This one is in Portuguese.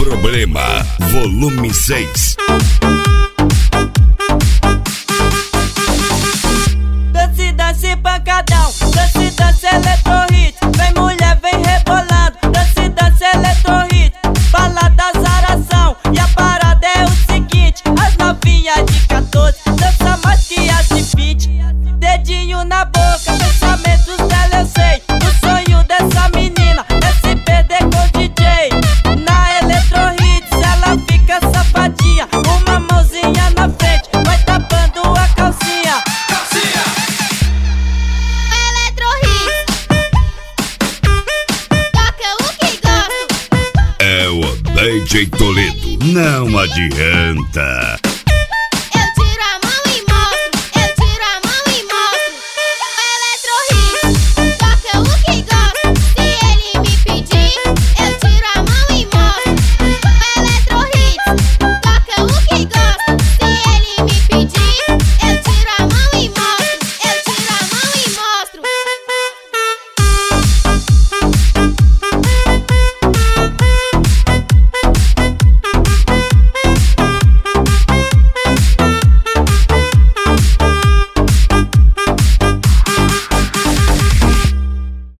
Problema, volume 6. Dance, dance, pancadão, dance, dance, eletrohit. Vem mulher, vem rebolando, dance, dance, eletrohit. Balada, zaração, e a parada é o seguinte: as novinhas de 14 dança mais que as de 20. Dedinho na boca, pensamentos dela eu sei. O sonho dessa menina é se perder com o DJ. Na eletrohits ela fica safadinha, uma mãozinha na frente, vai tapando a calcinha. É o DJ Toledo, não adianta.